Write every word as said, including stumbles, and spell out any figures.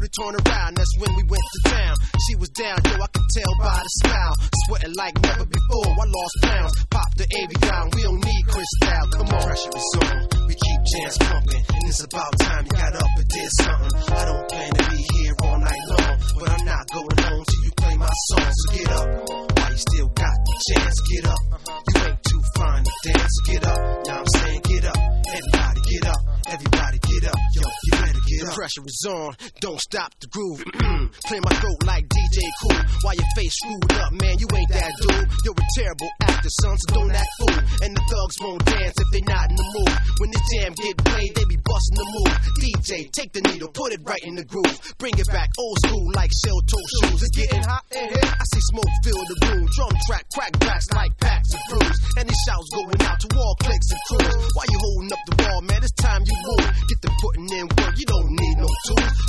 turn around, that's when we went to town. She was down, yo, I could tell by the smile. Sweating like never before, I lost pounds. Pop the Avion, we don't need Cristal. Come on, pressure is on, we keep jams pumping. And it's about time you got up and did something. I don't plan to be here all night long, but I'm not going home till you play my song. So get up, while you still got the chance. Get up, you ain't too fine to dance. So get up, now I'm saying get up. Everybody get up, everybody get up. Yo, you better get up. The pressure is on, don't stop the groove. Clear my throat like D J Cool. Why your face screwed up, man, you ain't that dude. You're a terrible actor, son, so don't act fool. And the thugs won't dance if they not in the mood. When this jam get played, they be busting the move. D J, take the needle, put it right in the groove. Bring it back old school like shell toe shoes. It's getting hot in here, I see smoke fill the room. Drum track, crack backs like packs of brews. And these shouts going out to all clicks and crews. Why you holding up the wall, man? It's time you move. Get the putting in work, you don't need no tools.